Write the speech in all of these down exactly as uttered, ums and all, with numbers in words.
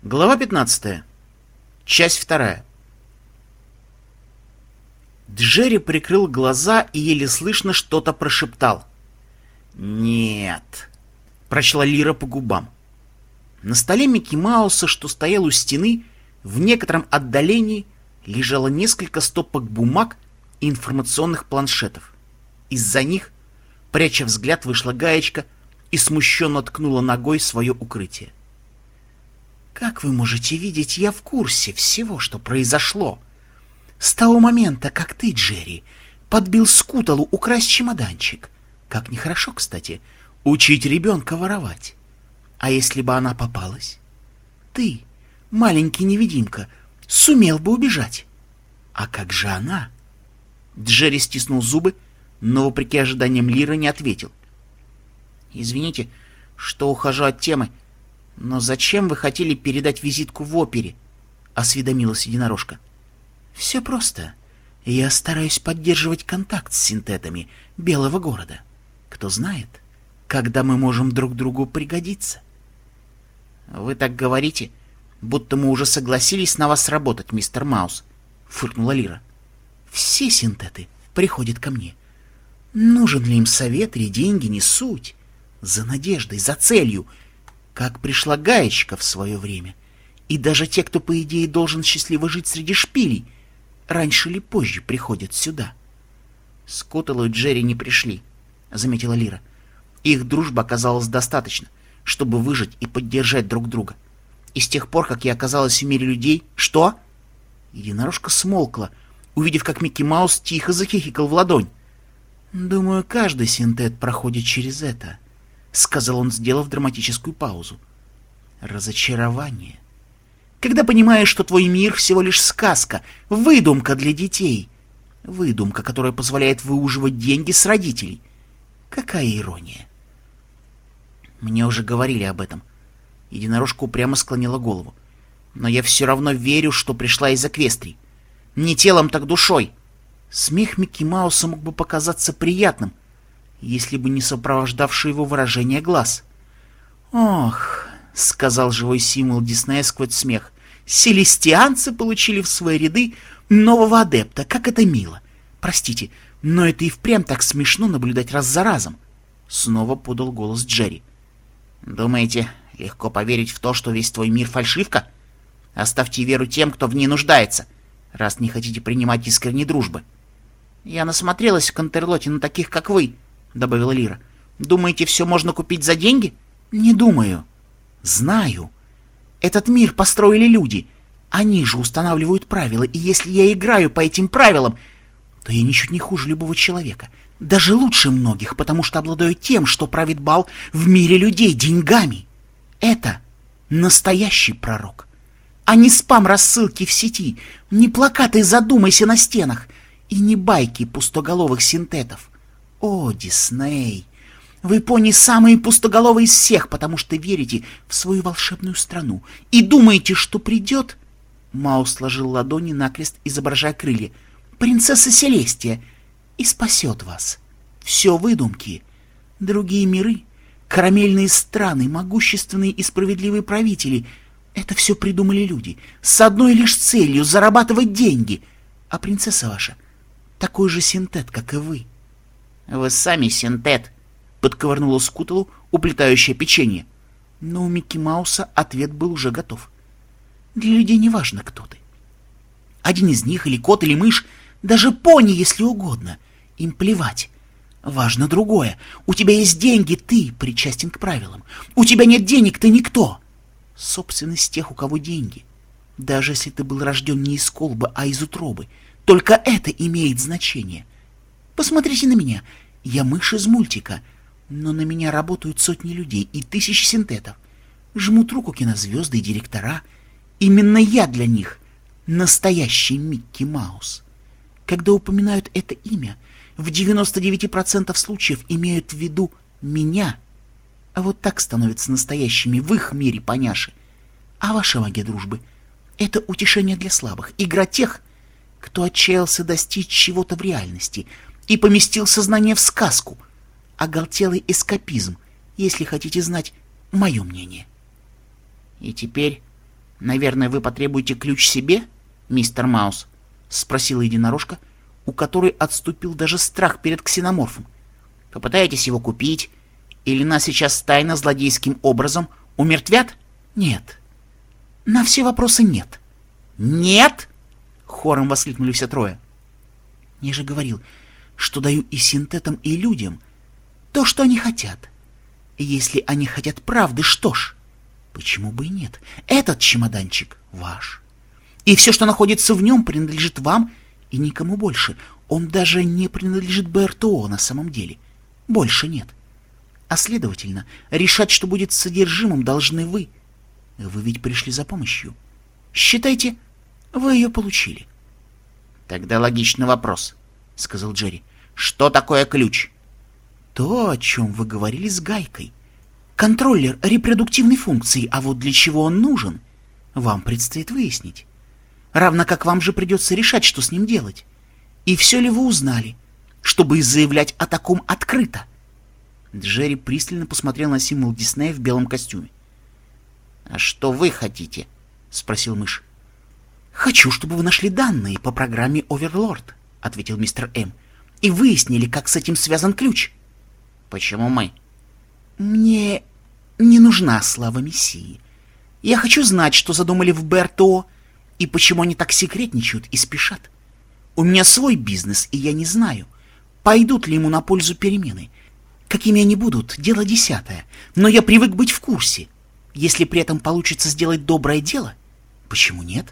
Глава пятнадцатая. Часть вторая. Джерри прикрыл глаза и еле слышно что-то прошептал. «Нет», — прочла Лира по губам. На столе Микки Мауса, что стоял у стены, в некотором отдалении лежало несколько стопок бумаг и информационных планшетов. Из-за них, пряча взгляд, вышла Гаечка и смущенно ткнула ногой свое укрытие. «Как вы можете видеть, я в курсе всего, что произошло. С того момента, как ты, Джерри, подбил Скуталу украсть чемоданчик. Как нехорошо, кстати, учить ребенка воровать. А если бы она попалась? Ты, маленький невидимка, сумел бы убежать. А как же она?» Джерри стиснул зубы, но, вопреки ожиданиям Лиры, не ответил. «Извините, что ухожу от темы, но зачем вы хотели передать визитку в опере?» — осведомилась единорожка. «Все просто. Я стараюсь поддерживать контакт с синтетами Белого города. Кто знает, когда мы можем друг другу пригодиться». «Вы так говорите, будто мы уже согласились на вас работать, мистер Маус», — фыркнула Лира. «Все синтеты приходят ко мне. Нужен ли им совет или деньги, не суть. За надеждой, за целью, как пришла Гаечка в свое время. И даже те, кто, по идее, должен счастливо жить среди шпилей, раньше или позже приходят сюда». «Скуталу и Джерри не пришли», — заметила Лира. «Их дружба оказалась достаточно, чтобы выжить и поддержать друг друга. И с тех пор, как я оказалась в мире людей...» «Что?» Единорожка смолкла, увидев, как Микки Маус тихо захихикал в ладонь. «Думаю, каждый синтет проходит через это», — сказал он, сделав драматическую паузу. «Разочарование. Когда понимаешь, что твой мир всего лишь сказка, выдумка для детей. Выдумка, которая позволяет выуживать деньги с родителей. Какая ирония!» «Мне уже говорили об этом». Единорожка упрямо склонила голову. «Но я все равно верю, что пришла из Эквестрии. Не телом, так душой». Смех Микки Мауса мог бы показаться приятным, если бы не сопровождавшее его выражение глаз. «Ох», — сказал живой символ Диснея сквозь смех, — «селестианцы получили в свои ряды нового адепта. Как это мило! Простите, но это и впрямь так смешно наблюдать раз за разом». Снова подал голос Джерри. «Думаете, легко поверить в то, что весь твой мир фальшивка? Оставьте веру тем, кто в ней нуждается, раз не хотите принимать искренней дружбы». «Я насмотрелась в Контерлоте на таких, как вы», — добавила Лира. «Думаете, все можно купить за деньги?» «Не думаю. Знаю. Этот мир построили люди. Они же устанавливают правила, и если я играю по этим правилам, то я ничуть не хуже любого человека. Даже лучше многих, потому что обладаю тем, что правит бал в мире людей, деньгами. Это настоящий пророк. А не спам-рассылки в сети, не плакаты «Задумайся» на стенах, и не байки пустоголовых синтетов. О, Дисней! Вы, пони, самые пустоголовые из всех, потому что верите в свою волшебную страну и думаете, что придет...» Маус сложил ладони накрест, изображая крылья. «Принцесса Селестия, и спасет вас. Все выдумки. Другие миры, карамельные страны, могущественные и справедливые правители — это все придумали люди с одной лишь целью — зарабатывать деньги. А принцесса ваша такой же синтет, как и вы». «Вы сами синтет», — подковырнула Скуталу уплетающее печенье. Но у Микки Мауса ответ был уже готов. «Для людей не важно, кто ты. Один из них, или кот, или мышь, даже пони, если угодно. Им плевать. Важно другое. У тебя есть деньги, ты причастен к правилам. У тебя нет денег, ты никто. Собственность тех, у кого деньги. Даже если ты был рожден не из колбы, а из утробы. Только это имеет значение. Посмотрите на меня. Я мышь из мультика. Но на меня работают сотни людей и тысячи синтетов. Жмут руку кинозвезды и директора. Именно я для них настоящий Микки Маус. Когда упоминают это имя, в девяноста девяти процентах случаев имеют в виду меня. А вот так становятся настоящими в их мире поняши. А ваша магия дружбы — это утешение для слабых, игра тех, кто отчаялся достичь чего-то в реальности и поместил сознание в сказку, оголтелый эскапизм, если хотите знать мое мнение. И теперь Наверное, вы потребуете ключ себе, мистер Маус? Спросила единорожка, у которой отступил даже страх перед ксеноморфом. Попытаетесь его купить? Или нас сейчас тайно злодейским образом умертвят? Нет. На все вопросы нет. Нет? Хором воскликнули все трое. Я же говорил, что даю и синтетам, и людям то, что они хотят. И если они хотят правды, что ж, почему бы и нет? Этот чемоданчик ваш. И все, что находится в нем, принадлежит вам и никому больше. Он даже не принадлежит БРТО на самом деле. Больше нет. А следовательно, решать, что будет с содержимым, должны вы. Вы ведь пришли за помощью. Считайте, вы ее получили. Тогда логичный вопрос, сказал Джерри. Что такое ключ? То, о чем вы говорили с Гайкой. Контроллер репродуктивной функции, а вот для чего он нужен, вам предстоит выяснить. Равно как вам же придется решать, что с ним делать. И все ли вы узнали, чтобы заявлять о таком открыто? Джерри пристально посмотрел на символ Диснея в белом костюме. — А что вы хотите? — спросил мышь. — Хочу, чтобы вы нашли данные по программе Оверлорд, — ответил мистер М, — и выяснили, как с этим связан ключ. — Почему мы? — Мне не нужна слава Мессии. Я хочу знать, что задумали в БРТО, и почему они так секретничают и спешат. У меня свой бизнес, и я не знаю, пойдут ли ему на пользу перемены. Какими они будут, дело десятое, но я привык быть в курсе. Если при этом получится сделать доброе дело, почему нет?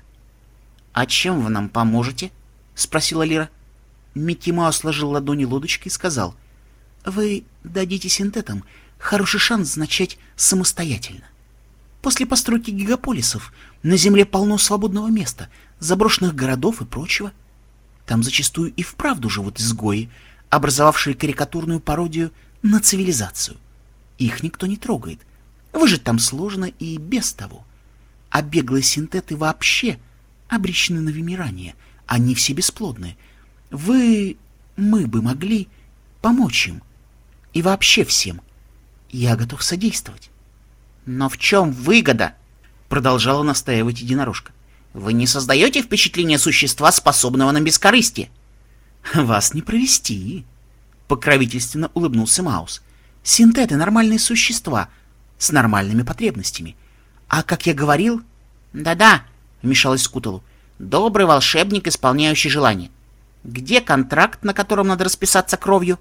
— А чем вы нам поможете? — спросила Лира. Микки Маус сложил ладони лодочкой и сказал: — Вы дадите синтетам хороший шанс начать самостоятельно. После постройки гигаполисов на Земле полно свободного места, заброшенных городов и прочего. Там зачастую и вправду живут изгои, образовавшие карикатурную пародию на цивилизацию. Их никто не трогает. Выжить там сложно и без того. А беглые синтеты вообще обречены на вымирание. Они все бесплодны. Вы... мы бы могли помочь им. И вообще всем. Я готов содействовать. Но в чем выгода? Продолжала настаивать единорожка. Вы не создаете впечатление существа, способного на бескорыстие? Вас не провести. Покровительственно улыбнулся Маус. Синтеты — нормальные существа с нормальными потребностями. А как я говорил... Да-да, вмешалась Скуталу. Добрый волшебник, исполняющий желания. Где контракт, на котором надо расписаться кровью?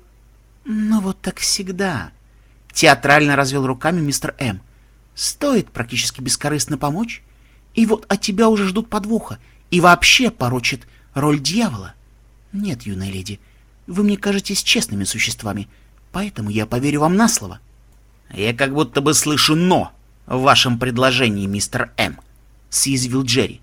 Ну вот так всегда. Театрально развел руками мистер М. Стоит практически бескорыстно помочь, и вот от тебя уже ждут подвоха, и вообще порочат роль дьявола. Нет, юная леди, вы мне кажетесь честными существами, поэтому я поверю вам на слово. Я как будто бы слышу «но» в вашем предложении, мистер М, съязвил Джерри.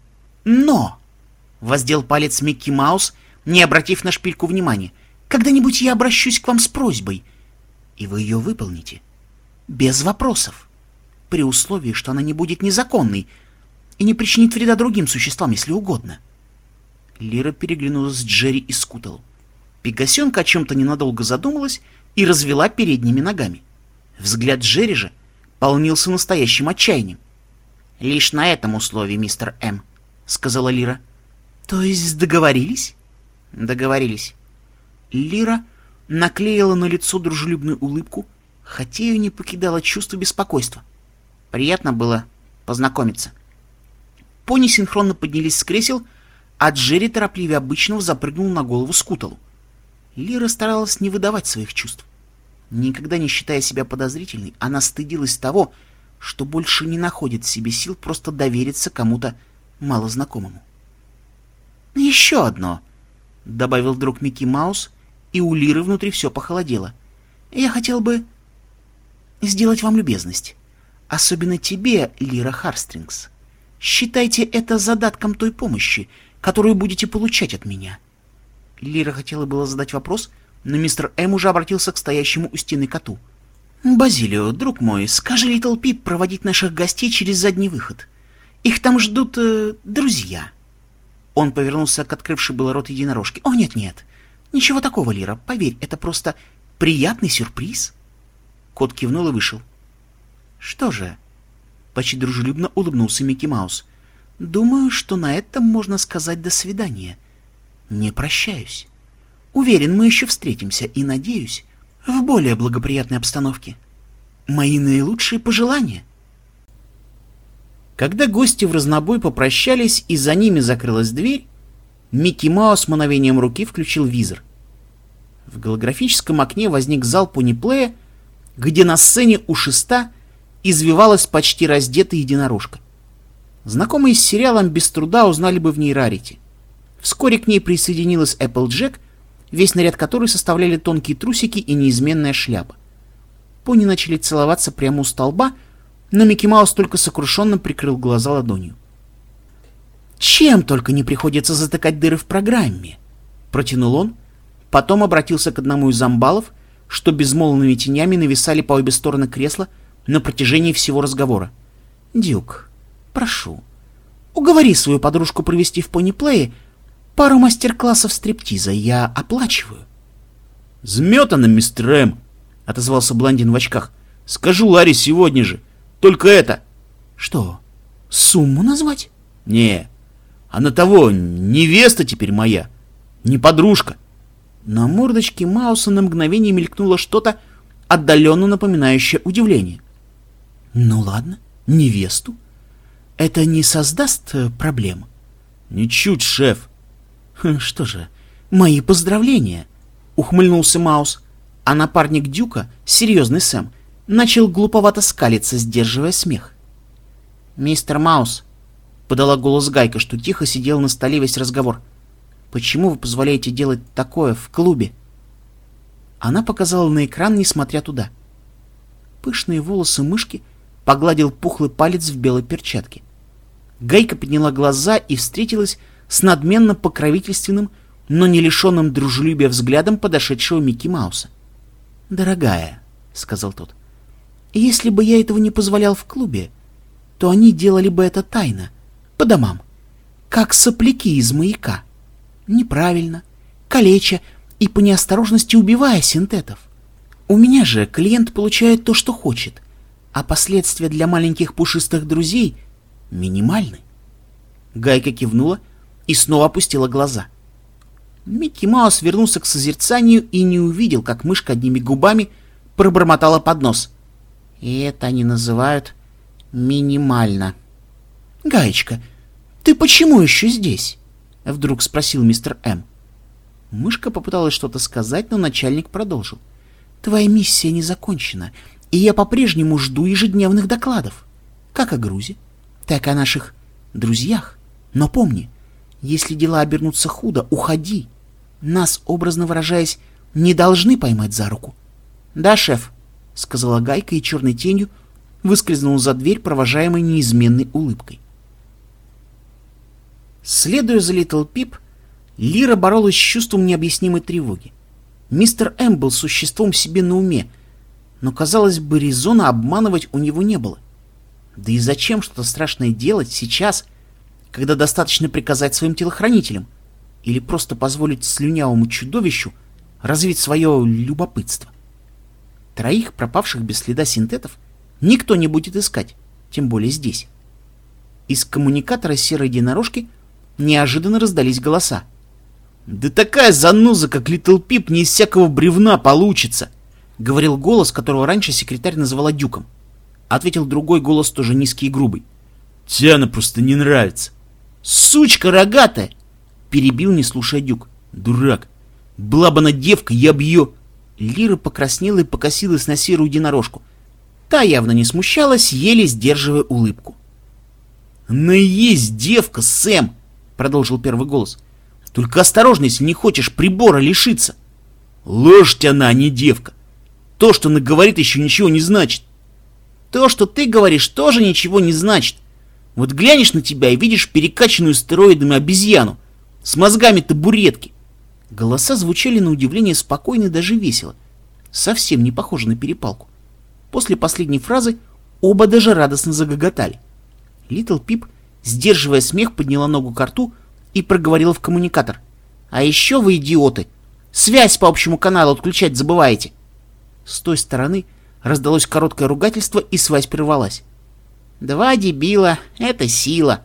Но! Воздел палец Микки Маус, не обратив на шпильку внимания. Когда-нибудь я обращусь к вам с просьбой, и вы ее выполните. Без вопросов. При условии, что она не будет незаконной и не причинит вреда другим существам, если угодно. Лира переглянулась с Джерри и Скуталу. Пегасенка о чем-то ненадолго задумалась и развела передними ногами. Взгляд Джерри же полнился настоящим отчаянием. — Лишь на этом условии, мистер М, — сказала Лира. — То есть договорились? — Договорились. Лира наклеила на лицо дружелюбную улыбку, хотя ее не покидало чувство беспокойства. Приятно было познакомиться. Пони синхронно поднялись с кресел, а Джерри торопливее обычного запрыгнул на голову Скуталу. Лира старалась не выдавать своих чувств. Никогда не считая себя подозрительной, она стыдилась того, что больше не находит в себе сил просто довериться кому-то малознакомому. «Еще одно», — добавил вдруг Микки Маус, и у Лиры внутри все похолодело. «Я хотел бы сделать вам любезность. Особенно тебе, Лира Харстрингс. Считайте это задатком той помощи, которую будете получать от меня». Лира хотела было задать вопрос, но мистер М уже обратился к стоящему у стены коту. «Базилио, друг мой, скажи Литл Пип проводить наших гостей через задний выход. Их там ждут э, друзья». Он повернулся к открывшей было рот единорожки. «О, нет-нет, ничего такого, Лира, поверь, это просто приятный сюрприз». Кот кивнул и вышел. «Что же?» — почти дружелюбно улыбнулся Микки Маус. Думаю, что на этом можно сказать «до свидания». Не прощаюсь. Уверен, мы еще встретимся и, надеюсь, в более благоприятной обстановке. Мои наилучшие пожелания. Когда гости в разнобой попрощались и за ними закрылась дверь, Микки Маус мановением руки включил визор. В голографическом окне возник зал пониплея, где на сцене у шеста извивалась почти раздетая единорожка. Знакомые с сериалом без труда узнали бы в ней Рарити. Вскоре к ней присоединилась Эпплджек, весь наряд которой составляли тонкие трусики и неизменная шляпа. Пони начали целоваться прямо у столба, но Микки Маус только сокрушенно прикрыл глаза ладонью. «Чем только не приходится затыкать дыры в программе!» — протянул он, потом обратился к одному из амбалов, что безмолвными тенями нависали по обе стороны кресла на протяжении всего разговора. «Дюк, прошу, уговори свою подружку провести в пониплее пару мастер-классов стриптиза, я оплачиваю». «Зметано, мистер М», — отозвался блондин в очках. «Скажу Ларри сегодня же. Только это...» «Что, сумму назвать?» «Не, она того, невеста теперь моя, не подружка». На мордочке Мауса на мгновение мелькнуло что-то, отдаленно напоминающее удивление. «Ну ладно, невесту. Это не создаст э, проблем?» «Ничуть, шеф». Хм, «Что же, мои поздравления», — ухмыльнулся Маус, а напарник Дюка, серьезный Сэм, начал глуповато скалиться, сдерживая смех. «Мистер Маус», — подала голос Гайка, что тихо сидел на столе весь разговор, — «почему вы позволяете делать такое в клубе?» Она показала на экран, несмотря туда. Пышные волосы мышки погладил пухлый палец в белой перчатке. Гайка подняла глаза и встретилась с надменно покровительственным, но не лишенным дружелюбия взглядом подошедшего Микки Мауса. «Дорогая», — сказал тот, — «если бы я этого не позволял в клубе, то они делали бы это тайно, по домам, как сопляки из маяка, неправильно, калеча и по неосторожности убивая синтетов. У меня же клиент получает то, что хочет, а последствия для маленьких пушистых друзей минимальны». Гайка кивнула и снова опустила глаза. Микки Маус вернулся к созерцанию и не увидел, как мышка одними губами пробормотала под нос. «И это они называют минимально». «Гаечка, ты почему еще здесь?» — вдруг спросил мистер М. Мышка попыталась что-то сказать, но начальник продолжил. «Твоя миссия не закончена, и я по-прежнему жду ежедневных докладов. Как о грузе, так и о наших друзьях. Но помни, если дела обернутся худо, уходи. Нас, образно выражаясь, не должны поймать за руку». «Да, шеф», — сказала Гайка и черной тенью выскользнула за дверь, провожаемой неизменной улыбкой. Следуя за Литл Пип, Лира боролась с чувством необъяснимой тревоги. Мистер М был существом себе на уме, но, казалось бы, резона обманывать у него не было. Да и зачем что-то страшное делать сейчас, когда достаточно приказать своим телохранителям или просто позволить слюнявому чудовищу развить свое любопытство? Троих пропавших без следа синтетов никто не будет искать, тем более здесь. Из коммуникатора серой единорожки неожиданно раздались голоса. «Да такая заноза, как Литл Пип, не из всякого бревна получится!» — говорил голос, которого раньше секретарь называла Дюком. Ответил другой голос, тоже низкий и грубый. «Тебе она просто не нравится!» «Сучка рогатая!» — перебил, не слушая Дюк. «Дурак! Была бы она девка, я б ее...» Лира покраснела и покосилась на серую единорожку. Та явно не смущалась, еле сдерживая улыбку. «Она и есть девка, Сэм!» — продолжил первый голос. «Только осторожно, если не хочешь прибора лишиться!» «Лошадь она, а не девка! То, что она говорит, еще ничего не значит!» «То, что ты говоришь, тоже ничего не значит. Вот глянешь на тебя и видишь перекачанную стероидами обезьяну с мозгами табуретки». Голоса звучали на удивление спокойно и даже весело. Совсем не похоже на перепалку. После последней фразы оба даже радостно загоготали. Литл Пип, сдерживая смех, подняла ногу ко рту и проговорила в коммуникатор. «А еще вы, идиоты, связь по общему каналу отключать забываете!» С той стороны раздалось короткое ругательство, и связь прервалась. «Два дебила — это сила!» —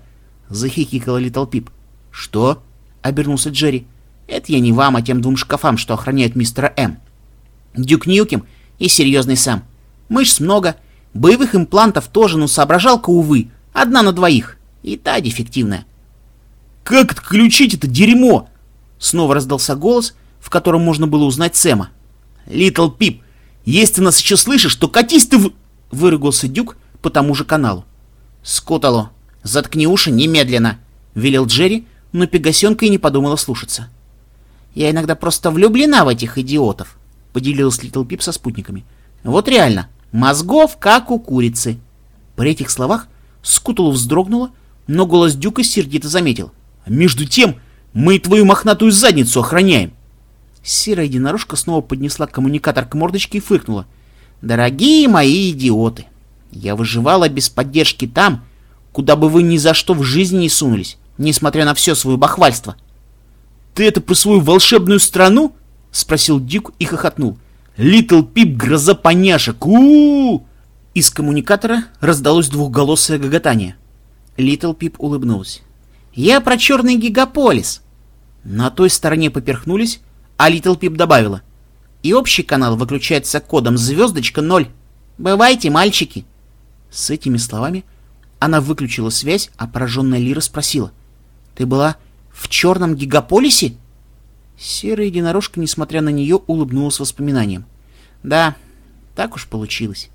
— захихикала Литл Пип. «Что?» — обернулся Джерри. «Это я не вам, а тем двум шкафам, что охраняют мистера М. Дюк Ньюкем и серьезный Сэм. Мышц много, боевых имплантов тоже, но соображалка, увы, одна на двоих, и та дефективная». «Как отключить это дерьмо?» Снова раздался голос, в котором можно было узнать Сэма. «Литл Пип, если ты нас еще слышишь, то катись ты в...» — выругался Дюк по тому же каналу. «Скуталу, заткни уши немедленно!» — велел Джерри, но Пегасенка и не подумала слушаться. «Я иногда просто влюблена в этих идиотов», — поделилась Литл Пип со спутниками. «Вот реально, мозгов как у курицы». При этих словах Скуталу вздрогнула, но голос Дюка сердито заметил. «Между тем мы и твою мохнатую задницу охраняем!» Серая единорожка снова поднесла коммуникатор к мордочке и фыркнула. «Дорогие мои идиоты, я выживала без поддержки там, куда бы вы ни за что в жизни не сунулись, несмотря на все свое бахвальство». «Ты это про свою волшебную страну?» — спросил Дюк и хохотнул. «Литл Пип, гроза поняшек! У-у-у!» Из коммуникатора раздалось двухголосое гоготание. Литл Пип улыбнулась. «Я про черный гигаполис!» На той стороне поперхнулись, а Литл Пип добавила. «И общий канал выключается кодом звездочка ноль. Бывайте, мальчики!» С этими словами она выключила связь, а пораженная Лира спросила. «Ты была в черном гигаполисе?» Серая единорожка, несмотря на нее, улыбнулась воспоминанием. «Да, так уж получилось».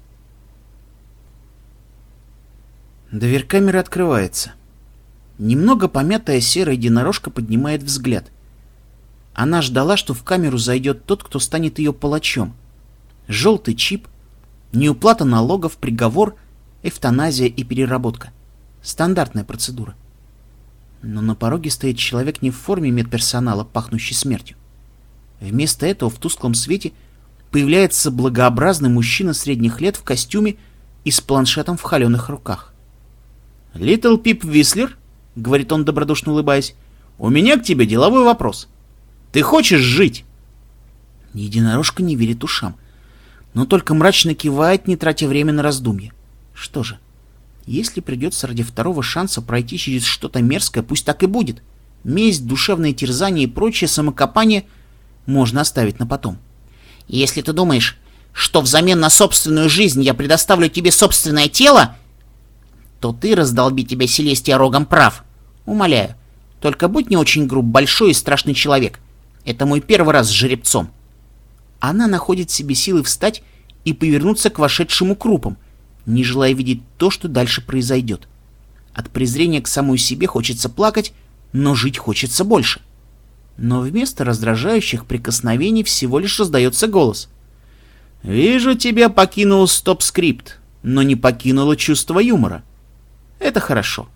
Дверь камеры открывается. Немного помятая серая единорожка поднимает взгляд. Она ждала, что в камеру зайдет тот, кто станет ее палачом. Желтый чип, неуплата налогов, приговор, эвтаназия и переработка. Стандартная процедура. Но на пороге стоит человек не в форме медперсонала, пахнущий смертью. Вместо этого в тусклом свете появляется благообразный мужчина средних лет в костюме и с планшетом в холеных руках. «Литл Пип Вислер», — говорит он, добродушно улыбаясь, — «у меня к тебе деловой вопрос. Ты хочешь жить?» Единорожка не верит ушам, но только мрачно кивает, не тратя время на раздумье. Что же, если придется ради второго шанса пройти через что-то мерзкое, пусть так и будет. Месть, душевные терзания и прочее самокопание можно оставить на потом. «Если ты думаешь, что взамен на собственную жизнь я предоставлю тебе собственное тело, то ты, раздолби тебя Селестия рогом, прав. Умоляю, только будь не очень груб, большой и страшный человек. Это мой первый раз с жеребцом». Она находит в себе силы встать и повернуться к вошедшему крупам, не желая видеть то, что дальше произойдет. От презрения к самой себе хочется плакать, но жить хочется больше. Но вместо раздражающих прикосновений всего лишь раздается голос. «Вижу, тебя покинул стоп-скрипт, но не покинуло чувство юмора. Это хорошо.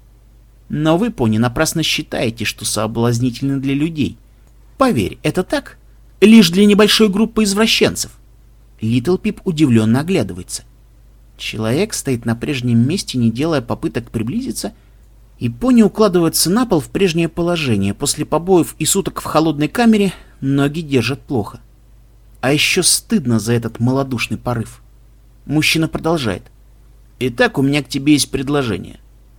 Но вы, пони, напрасно считаете, что соблазнительны для людей. Поверь, это так, лишь для небольшой группы извращенцев». Литл Пип удивленно оглядывается. Человек стоит на прежнем месте, не делая попыток приблизиться, и пони укладывается на пол в прежнее положение. После побоев и суток в холодной камере ноги держат плохо. А еще стыдно за этот малодушный порыв. Мужчина продолжает. «Итак, у меня к тебе есть предложение.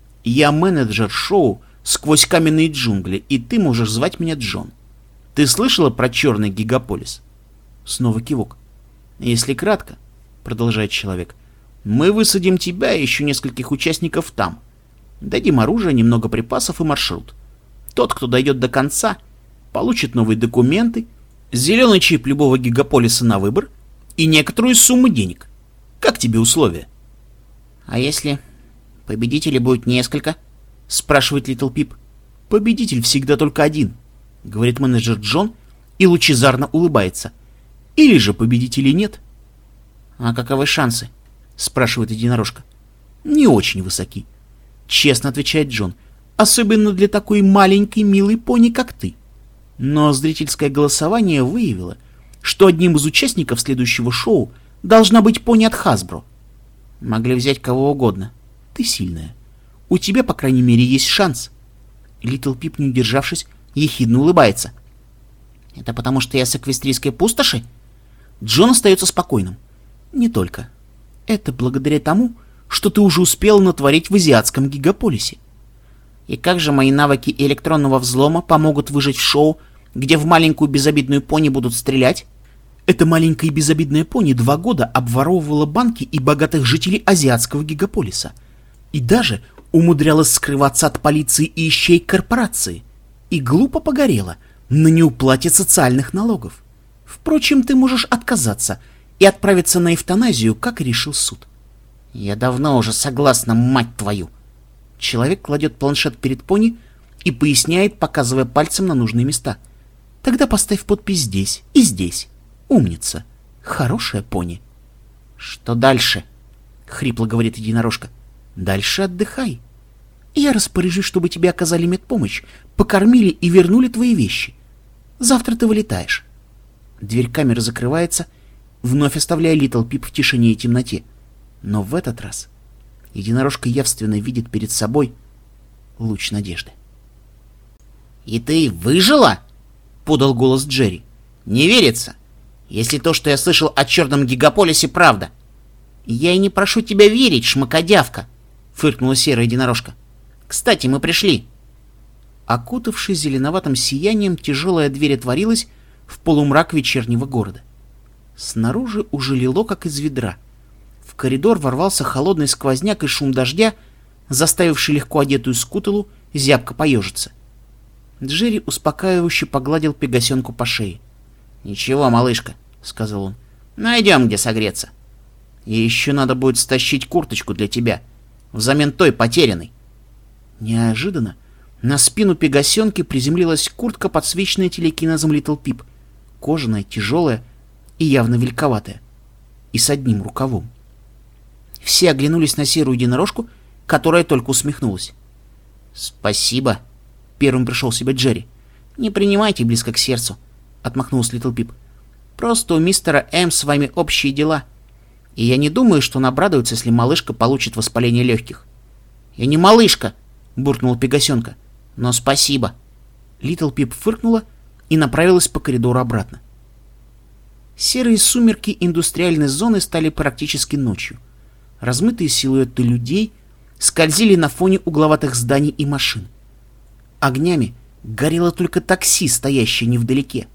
Я менеджер шоу «Сквозь каменные джунгли», и ты можешь звать меня Джон. Ты слышала про черный гигаполис?» Снова кивок. «Если кратко, — продолжает человек, — мы высадим тебя и еще нескольких участников там. Дадим оружие, немного припасов и маршрут. Тот, кто дойдет до конца, получит новые документы, зеленый чип любого гигаполиса на выбор и некоторую сумму денег. Как тебе условия?» «А если победителей будет несколько?» — спрашивает Литл Пип. «Победитель всегда только один», — говорит менеджер Джон и лучезарно улыбается. «Или же победителей нет». «А каковы шансы?» — спрашивает единорожка. «Не очень высоки», — честно отвечает Джон, «особенно для такой маленькой милой пони, как ты. Но зрительское голосование выявило, что одним из участников следующего шоу должна быть пони от Hasbro. Могли взять кого угодно. Ты сильная. У тебя, по крайней мере, есть шанс». Литл Пип, не удержавшись, ехидно улыбается. «Это потому, что я с эквестрийской пустоши?» Джон остается спокойным. «Не только. Это благодаря тому, что ты уже успел натворить в азиатском гигаполисе. И как же мои навыки электронного взлома помогут выжить в шоу, где в маленькую безобидную пони будут стрелять? Эта маленькая безобидная пони два года обворовывала банки и богатых жителей азиатского гигаполиса. И даже умудрялась скрываться от полиции и ищейк корпорации. И глупо погорела на неуплате социальных налогов. Впрочем, ты можешь отказаться и отправиться на эвтаназию, как и решил суд. Я давно уже согласна, мать твою. Человек кладет планшет перед пони и поясняет, показывая пальцем на нужные места. Тогда поставь подпись здесь и здесь. Умница. Хорошая пони. Что дальше? Хрипло говорит единорожка. Дальше отдыхай. Я распоряжусь, чтобы тебе оказали медпомощь, покормили и вернули твои вещи. Завтра ты вылетаешь. Дверь камеры закрывается, вновь оставляя Литл Пип в тишине и темноте. Но в этот раз единорожка явственно видит перед собой луч надежды. «И ты выжила?» — подал голос Джерри. «Не верится, если то, что я слышал о черном гигаполисе, правда». «Я и не прошу тебя верить, шмакодявка!» — фыркнула серая единорожка. «Кстати, мы пришли!» Окутавшись зеленоватым сиянием, тяжелая дверь отворилась в полумрак вечернего города. Снаружи уже лило, как из ведра. В коридор ворвался холодный сквозняк и шум дождя, заставивший легко одетую Скуталу зябко поежиться. Джерри успокаивающе погладил пегасенку по шее. «Ничего, малышка», — сказал он, — «найдем, где согреться. И еще надо будет стащить курточку для тебя, взамен той потерянной». Неожиданно на спину пегасенки приземлилась куртка, подсвеченная телекинезом Литл Пип, кожаная, тяжелая и явно великоватая, и с одним рукавом. Все оглянулись на серую единорожку, которая только усмехнулась. «Спасибо», — первым пришел в себя Джерри. «Не принимайте близко к сердцу», — отмахнулся Литл Пип. «Просто у мистера М с вами общие дела. И я не думаю, что он обрадуется, если малышка получит воспаление легких». «Я не малышка», — буркнула пегасенка. «Но спасибо». Литл Пип фыркнула и направилась по коридору обратно. Серые сумерки индустриальной зоны стали практически ночью. Размытые силуэты людей скользили на фоне угловатых зданий и машин. Огнями горело только такси, стоящее невдалеке.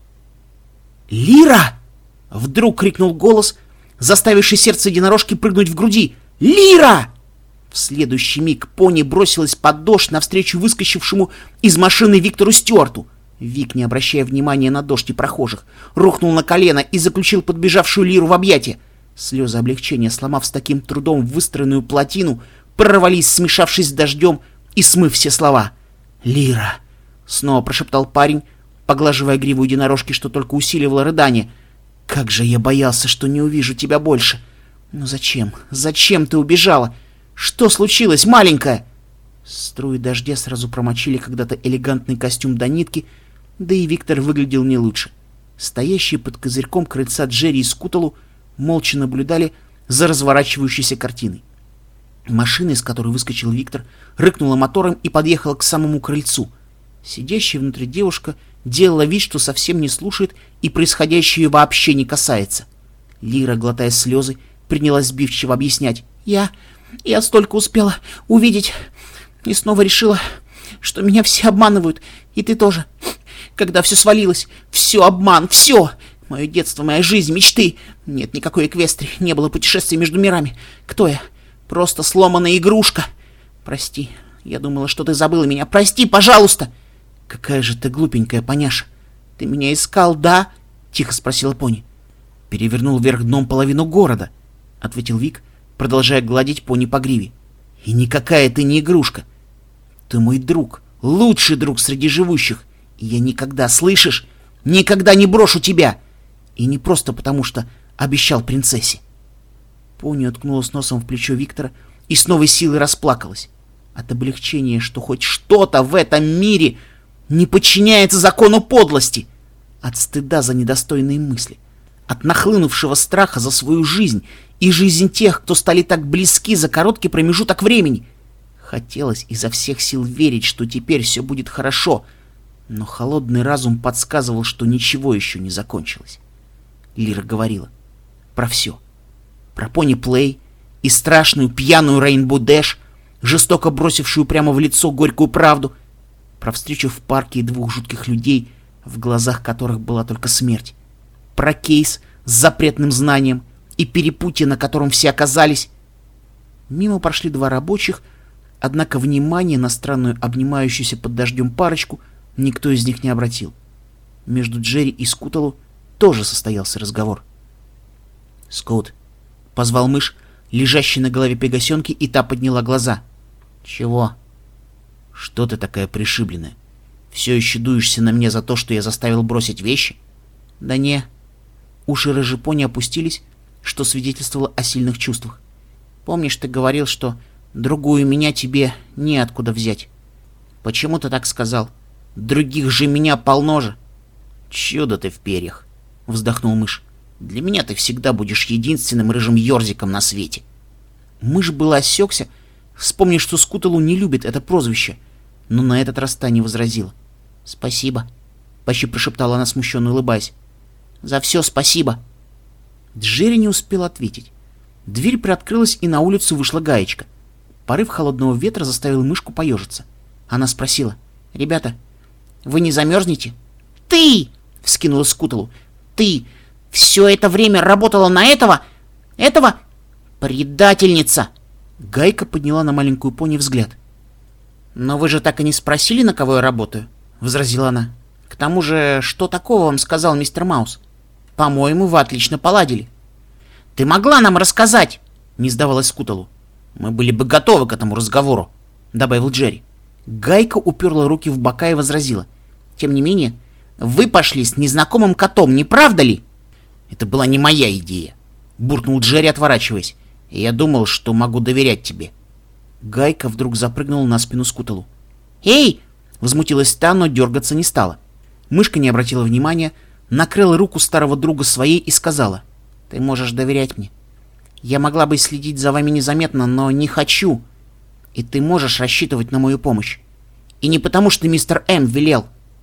«Лира!» — вдруг крикнул голос, заставивший сердце единорожки прыгнуть в груди. «Лира!» В следующий миг пони бросилась под дождь навстречу выскочившему из машины Виктору Стюарту. Вик, не обращая внимания на дождь и прохожих, рухнул на колено и заключил подбежавшую Лиру в объятия. Слезы облегчения, сломав с таким трудом выстроенную плотину, прорвались, смешавшись с дождем и смыв все слова. «Лира!» — снова прошептал парень, поглаживая гриву единорожки, что только усиливало рыдание. «Как же я боялся, что не увижу тебя больше! Ну зачем? Зачем ты убежала? Что случилось, маленькая?» Струи дождя сразу промочили когда-то элегантный костюм до нитки, да и Виктор выглядел не лучше. Стоящие под козырьком крыльца Джерри и Скуталу молча наблюдали за разворачивающейся картиной. Машина, из которой выскочил Виктор, рыкнула мотором и подъехала к самому крыльцу. Сидящая внутри девушка делала вид, что совсем не слушает и происходящее ее вообще не касается. Лира, глотая слезы, принялась сбивчиво объяснять. «Я... я столько успела увидеть и снова решила, что меня все обманывают, и ты тоже. Когда все свалилось, все обман, все! Мое детство, моя жизнь, мечты. Нет никакой эквестрии, не было путешествий между мирами. Кто я? Просто сломанная игрушка. Прости, я думала, что ты забыла меня. Прости, пожалуйста!» «Какая же ты глупенькая, поняша! Ты меня искал, да?» — тихо спросила пони. «Перевернул вверх дном половину города», — ответил Вик, продолжая гладить пони по гриве. «И никакая ты не игрушка. Ты мой друг, лучший друг среди живущих. И я никогда, слышишь, никогда не брошу тебя. И не просто потому, что обещал принцессе». Пони уткнулась носом в плечо Виктора и с новой силой расплакалась. От облегчения, что хоть что-то в этом мире не подчиняется закону подлости. От стыда за недостойные мысли. От нахлынувшего страха за свою жизнь и жизнь тех, кто стали так близки за короткий промежуток времени. Хотелось изо всех сил верить, что теперь все будет хорошо, но холодный разум подсказывал, что ничего еще не закончилось. Лира говорила про все. Про Пони Плей и страшную пьяную Рейнбоу Дэш, жестоко бросившую прямо в лицо горькую правду, про встречу в парке и двух жутких людей, в глазах которых была только смерть, про кейс с запретным знанием и перепутье, на котором все оказались. Мимо прошли два рабочих, однако внимания на странную обнимающуюся под дождем парочку никто из них не обратил. Между Джерри и Скуталу тоже состоялся разговор. «Скут», — позвал мышь, лежащий на голове Пегасенки, и та подняла глаза. «Чего?» «Что ты такая пришибленная? Все еще дуешься на мне за то, что я заставил бросить вещи?» «Да не». Уши рыжепони опустились, что свидетельствовало о сильных чувствах. «Помнишь, ты говорил, что другую меня тебе неоткуда взять? Почему ты так сказал? Других же меня полно же!» «Чудо ты в перьях!» — вздохнул мышь. «Для меня ты всегда будешь единственным рыжим ёрзиком на свете». Мышь было осекся, вспомнив, что Скуталу не любит это прозвище, но на этот раз та не возразила. «Спасибо», — почти прошептала она, смущенно улыбаясь. «За все спасибо». Джерри не успел ответить. Дверь приоткрылась, и на улицу вышла Гаечка. Порыв холодного ветра заставил мышку поежиться. Она спросила: «Ребята, вы не замерзнете?» «Ты!» — вскинула Скуталу. «Ты все это время работала на этого? Этого? Предательница!» Гайка подняла на маленькую пони взгляд. «Но вы же так и не спросили, на кого я работаю?» — возразила она. «К тому же, что такого вам сказал мистер Маус? По-моему, вы отлично поладили». «Ты могла нам рассказать!» — не сдавалась Скуталу. «Мы были бы готовы к этому разговору», — добавил Джерри. Гайка уперла руки в бока и возразила: «Тем не менее, вы пошли с незнакомым котом, не правда ли?» «Это была не моя идея», — буркнул Джерри, отворачиваясь. «И я думал, что могу доверять тебе». Гайка вдруг запрыгнула на спину Скуталу. «Эй!» — возмутилась та, но дергаться не стала. Мышка не обратила внимания, накрыла руку старого друга своей и сказала: «Ты можешь доверять мне. Я могла бы следить за вами незаметно, но не хочу. И ты можешь рассчитывать на мою помощь. И не потому, что мистер М велел».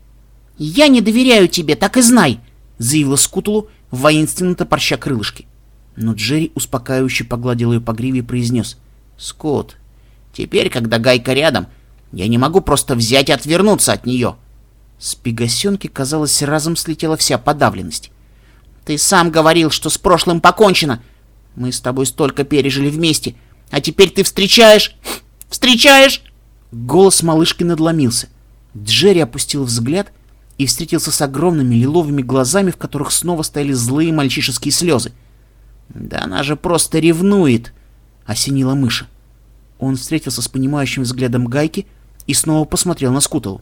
«Я не доверяю тебе, так и знай!» — заявила Скуталу, воинственно топорща крылышки. Но Джерри успокаивающе погладил ее по гриве и произнес: «Скут, теперь, когда Гайка рядом, я не могу просто взять и отвернуться от нее». С Пегасенки, казалось, разом слетела вся подавленность. «Ты сам говорил, что с прошлым покончено. Мы с тобой столько пережили вместе, а теперь ты встречаешь... встречаешь...» Голос малышки надломился. Джерри опустил взгляд и встретился с огромными лиловыми глазами, в которых снова стояли злые мальчишеские слезы. «Да она же просто ревнует!» — осенила мыша. Он встретился с понимающим взглядом Гайки и снова посмотрел на Скуталу.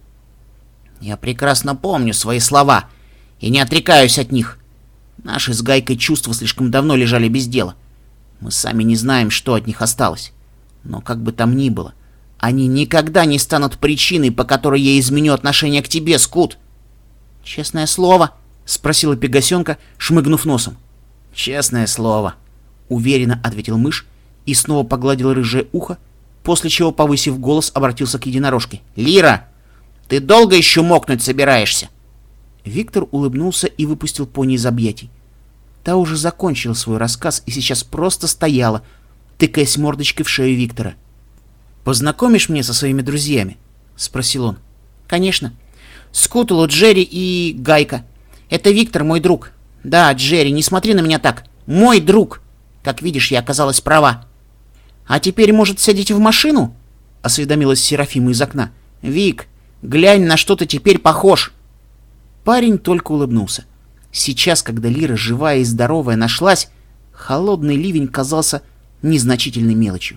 «Я прекрасно помню свои слова и не отрекаюсь от них. Наши с Гайкой чувства слишком давно лежали без дела. Мы сами не знаем, что от них осталось. Но как бы там ни было, они никогда не станут причиной, по которой я изменю отношение к тебе, Скут». «Честное слово?» — спросила Пегасенка, шмыгнув носом. «Честное слово», — уверенно ответил мышь и снова погладил рыжее ухо, после чего, повысив голос, обратился к единорожке. «Лира, ты долго еще мокнуть собираешься?» Виктор улыбнулся и выпустил пони из объятий. Та уже закончила свой рассказ и сейчас просто стояла, тыкаясь мордочкой в шею Виктора. «Познакомишь меня со своими друзьями?» — спросил он. «Конечно. Скуталу, Джерри и Гайка. Это Виктор, мой друг. Да, Джерри, не смотри на меня так. Мой друг. Как видишь, я оказалась права». «А теперь, может, сядете в машину?» — осведомилась Серафима из окна. «Вик, глянь, на что ты теперь похож». Парень только улыбнулся. Сейчас, когда Лира, живая и здоровая, нашлась, холодный ливень казался незначительной мелочью.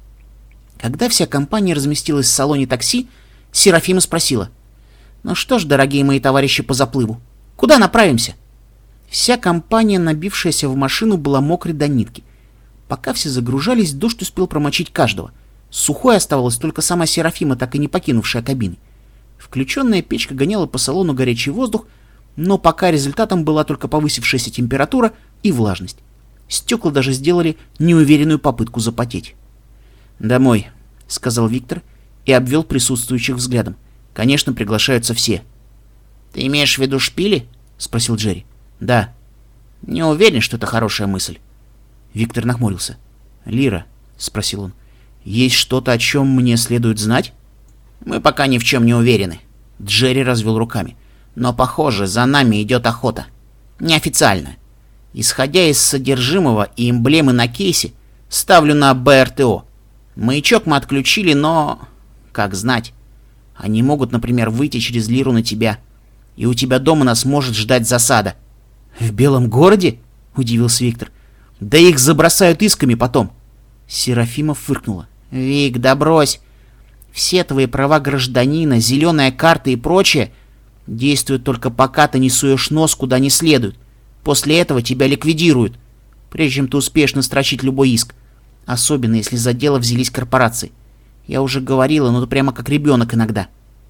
Когда вся компания разместилась в салоне такси, Серафима спросила: «Ну что ж, дорогие мои товарищи по заплыву, куда направимся?» Вся компания, набившаяся в машину, была мокрой до нитки. Пока все загружались, дождь успел промочить каждого. Сухой оставалась только сама Серафима, так и не покинувшая кабины. Включенная печка гоняла по салону горячий воздух, но пока результатом была только повысившаяся температура и влажность. Стекла даже сделали неуверенную попытку запотеть. «Домой», — сказал Виктор и обвел присутствующих взглядом. «Конечно, приглашаются все». «Ты имеешь в виду шпили?» — спросил Джерри. «Да». «Не уверен, что это хорошая мысль». Виктор нахмурился. «Лира», — спросил он, — Есть что-то, о чем мне следует знать? Мы пока ни в чем не уверены. Джерри развел руками. Но, похоже, за нами идет охота. Неофициально. Исходя из содержимого и эмблемы на кейсе, ставлю на БРТО. Маячок мы отключили, но... Как знать. Они могут, например, выйти через Лиру на тебя. И у тебя дома нас может ждать засада. В Белом городе? Удивился Виктор. Да их забросают исками потом. Серафима фыркнула. Вик, да брось. Все твои права гражданина, зеленая карта и прочее действуют только пока ты не суешь нос куда не следует. После этого тебя ликвидируют, прежде чем ты успеешь настрочить любой иск. Особенно, если за дело взялись корпорации. Я уже говорила, но ты прямо как ребенок иногда.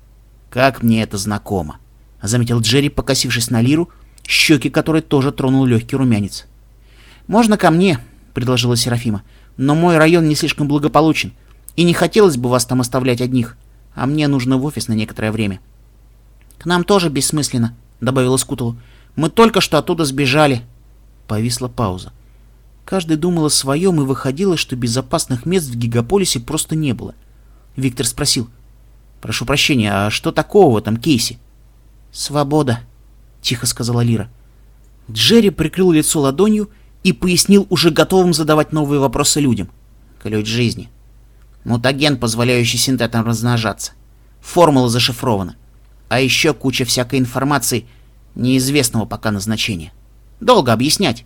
Как мне это знакомо, заметил Джерри, покосившись на Лиру, щеки которой тоже тронул легкий румянец. Можно ко мне, предложила Серафима, но мой район не слишком благополучен, и не хотелось бы вас там оставлять одних, а мне нужно в офис на некоторое время. К нам тоже бессмысленно, добавила Скуталу. Мы только что оттуда сбежали. Повисла пауза. Каждый думал о своем, и выходило, что безопасных мест в гигаполисе просто не было. Виктор спросил. «Прошу прощения, а что такого в этом кейсе?» «Свобода», — тихо сказала Лира. Джерри прикрыл лицо ладонью и пояснил уже готовым задавать новые вопросы людям. «Ключ жизни. Мутаген, позволяющий синтетам размножаться. Формула зашифрована. А еще куча всякой информации, неизвестного пока назначения. Долго объяснять».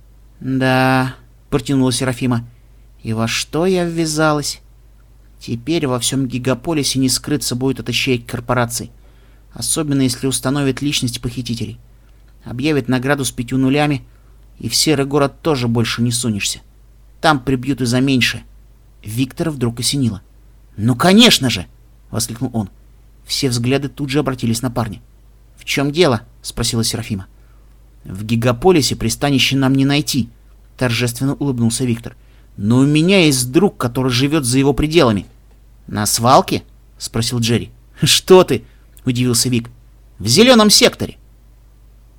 «Да», — протянула Серафима, — «и во что я ввязалась? Теперь во всем гигаполисе не скрыться будет от ищеек корпораций, особенно если установят личность похитителей. Объявят награду с пятью нулями, и в серый город тоже больше не сунешься. Там прибьют и за меньшее». Виктора вдруг осенило. «Ну, конечно же!» — воскликнул он. Все взгляды тут же обратились на парня. «В чем дело?» — спросила Серафима. «В гигаполисе пристанище нам не найти», — торжественно улыбнулся Виктор. «Но у меня есть друг, который живет за его пределами». «На свалке?» — спросил Джерри. «Что ты?» — удивился Вик. «В зеленом секторе».